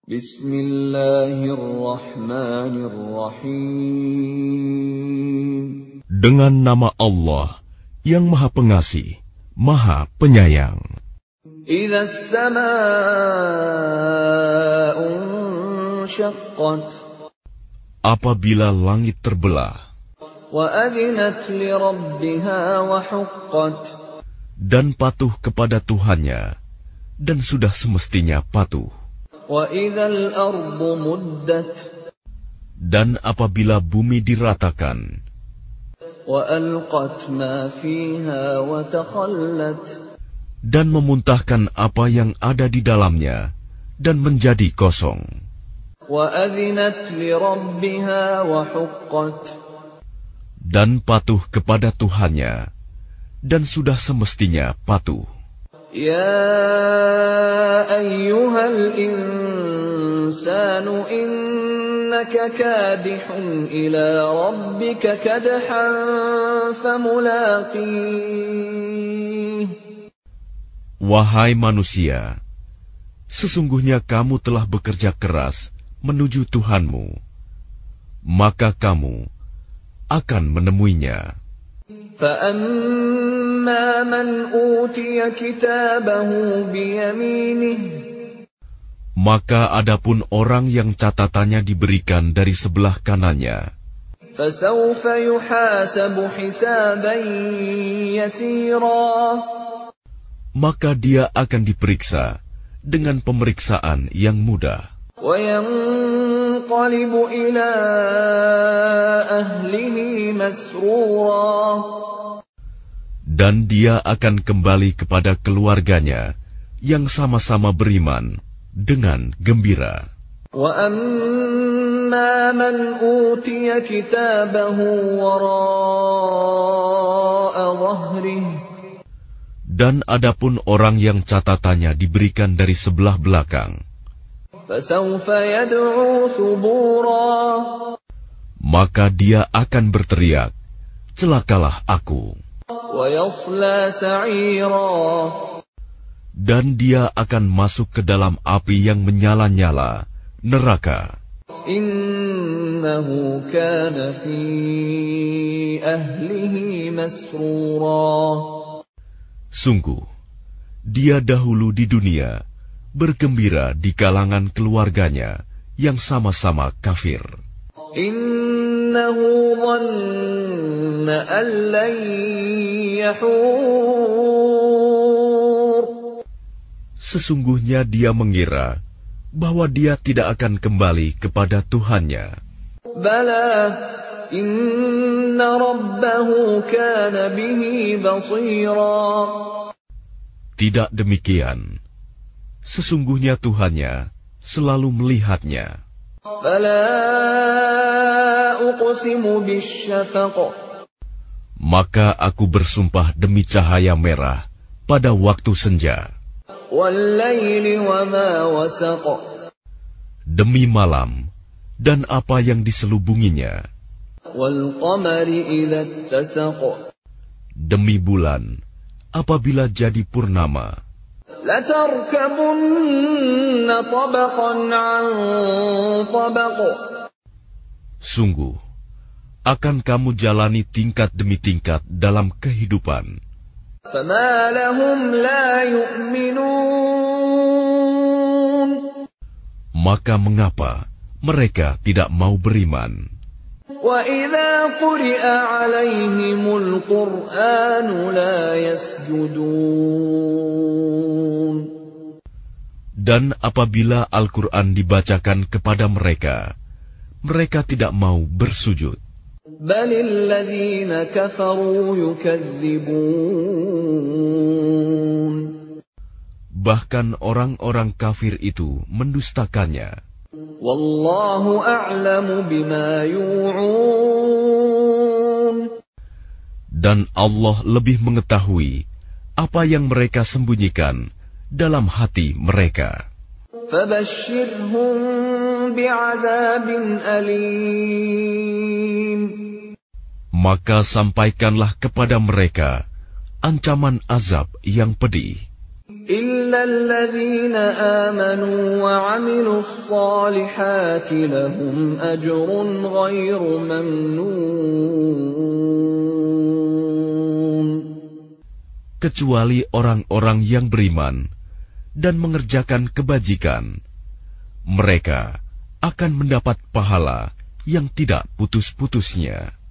Bismillahirrahmanirrahim. Dengan nama Allah yang Maha Pengasih, Maha Penyayang. Idza as-samaa'u inshaqqat. Apabila langit terbelah. Wa adzinat li rabbiha wa huqqat. Dan patuh kepada Tuhannya, dan sudah semestinya patuh. Wa idzal ardu muddat. Dan apabila bumi diratakan. Wa alqat ma fiha wa takhallat. Dan memuntahkan apa yang ada di dalamnya, dan menjadi kosong. Wa adzinat li rabbiha wa huqqat. Dan patuh kepada Tuhannya, dan sudah semestinya patuh. Ya ayyuhal insanu innaka kadihun ila rabbika kadhan famulaqih. Wahai manusia, sesungguhnya kamu telah bekerja keras menuju Tuhanmu, maka kamu akan menemuinya. فَأَمَّا مَنْ أُوتِيَ كِتَابَهُ بِيَمِينِهِ. Maka adapun orang yang catatannya diberikan dari sebelah kanannya, فَسَوْفَ يُحَاسَبُ حِسَابًا يَسِيرًا. maka dia akan diperiksa dengan pemeriksaan yang mudah. وَيَنْقَلِبُ إِلَى أَهْلِهِ مَسْرُورًا. Dan dia akan kembali kepada keluarganya yang sama-sama beriman dengan gembira. وَأَمَّا مَنْ أُوتِيَ كِتَابَهُ وَرَاءَ ظَهْرِهِ. Dan adapun orang yang catatannya diberikan dari sebelah belakang, فَسَوْفَ يَدْعُو ثُبُورًا. maka dia akan berteriak, celakalah aku. وَيَصْلَى سَعِيرًا. Dan dia akan masuk ke dalam api yang menyala-nyala, neraka. إِنَّهُ كَانَ فِي أَهْلِهِ مَسْرُورًا. Sungguh, dia dahulu di dunia bergembira di kalangan keluarganya yang sama-sama kafir. إِنَّهُ ظَنَّ أَن لَّن يَحُورَ. Sesungguhnya dia mengira bahwa dia tidak akan kembali kepada Tuhannya. بَلَى إِنَّ رَبَّهُ كَانَ بِهِ بَصِيرًا. Tidak demikian. Sesungguhnya Tuhannya selalu melihatnya. فَلَا أُقْسِمُ بِالشَّفَقِ. Maka aku bersumpah demi cahaya merah pada waktu senja. وَاللَّيْلِ وَمَا وَسَقَ. Demi malam dan apa yang diselubunginya. وَالْقَمَرِ إِذَا اتَّسَقَ. Demi bulan apabila jadi purnama. لَتَرْكَبُنَّ طَبَقًا عَنْ طَبَقٍ. Sungguh, akan kamu jalani tingkat demi tingkat dalam kehidupan. فَمَا لَهُمْ لَا يُؤْمِنُونَ. Maka mengapa mereka tidak mau beriman? وَإِذَا قُرِئَ عَلَيْهِمُ الْقُرْآنُ لَا يَسْجُدُونَ. Dan apabila Al-Quran dibacakan kepada mereka, mereka tidak mau bersujud. بَلِ الَّذِينَ كَفَرُوا يُكَذِّبُونَ. Bahkan orang-orang kafir itu mendustakannya. وَاللَّهُ أَعْلَمُ بِمَا يُوعُونَ. Dan Allah lebih mengetahui apa yang mereka sembunyikan dalam hati mereka. فَبَشِّرْهُم بِعَذَابٍ أَلِيمٍ. Maka sampaikanlah kepada mereka ancaman azab yang pedih. إِلَّا الَّذِينَ آمَنُوا وَعَمِلُوا الصَّالِحَاتِ لَهُمْ أَجْرٌ غَيْرُ مَمْنُونٍ. Kecuali orang-orang yang beriman dan mengerjakan kebajikan, mereka akan mendapat pahala yang tidak putus-putusnya.